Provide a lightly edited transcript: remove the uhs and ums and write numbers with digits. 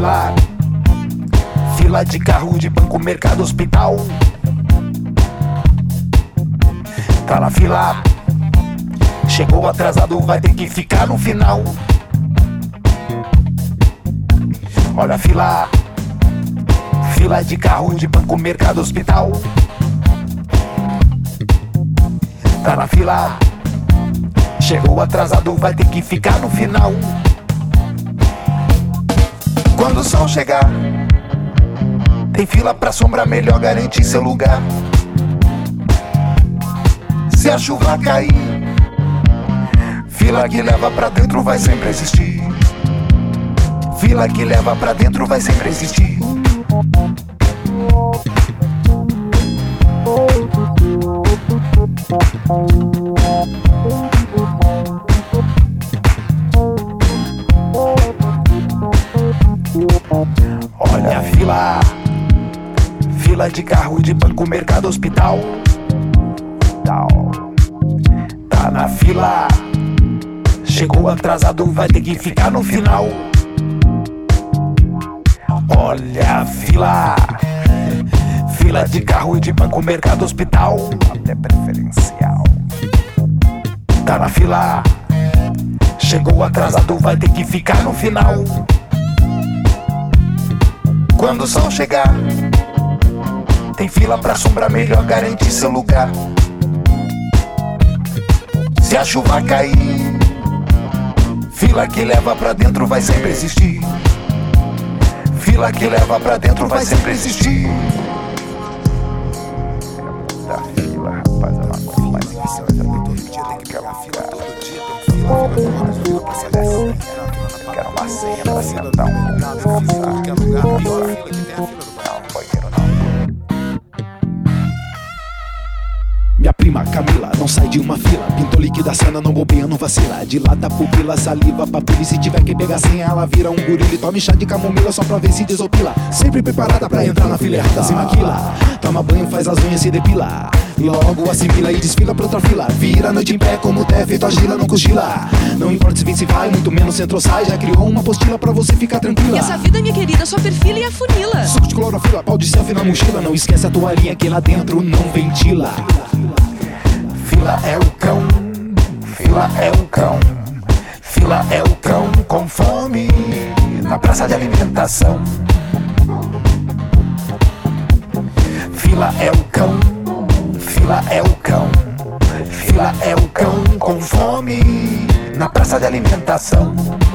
fila. Fila de carro, de banco, mercado, hospital. Tá na fila. Chegou atrasado, vai ter que ficar no final. Olha a fila. Fila de carro, de banco, mercado, hospital. Tá na fila. Chegou atrasado, vai ter que ficar no final. Quando o sol chegar, tem fila pra sombra, melhor garantir seu lugar. Se a chuva cair, fila que leva pra dentro vai sempre existir. Fila que leva pra dentro vai sempre existir. Olha a fila. Fila de carro, de banco, mercado, hospital. Tá na fila. Chegou atrasado, vai ter que ficar no final. Olha a fila. Fila de carro, de banco, mercado, hospital. Até preferencial. Tá na fila. Chegou atrasado, vai ter que ficar no final. Quando o sol chegar, tem fila pra sombra, melhor garantir seu lugar. Se a chuva cair, fila que leva pra dentro vai sempre existir. Fila que leva pra dentro vai sempre existir. Da fila, rapaz, é uma coisa mais difícil. Mas todo dia tem que pegar fila. Todo dia tem fila pra ser assim. Quero uma senha pra sentar um pouco. Quer lugar pior fila que tem a fila do banheiro, não. Minha prima Camila não sai de uma fila. Pintou líquida cena, não bobeia, não vacila. Dilata pupila, saliva, papila. E se tiver que pegar senha, ela vira um gorila. E tome chá de camomila só pra ver se desopila. Sempre preparada pra entrar na fila errada, sem maquila. Toma banho, faz as unhas, se depila. E logo assimila e desfila pra outra fila. Vira a noite em pé como der, feito agila, não cochila. Não importa se vem, se vai, muito menos se entrou, sai. Já criou uma apostila pra você ficar tranquila. E essa vida, minha querida, só perfila e afunila. Suco de clorofila, pau de selfie na mochila. Não esquece a toalhinha que lá dentro não ventila. Fila é o cão, fila é o cão. Fila é o cão com fome na praça de alimentação. Fila é o cão, fila é o cão. Fila é o cão com fome na praça de alimentação.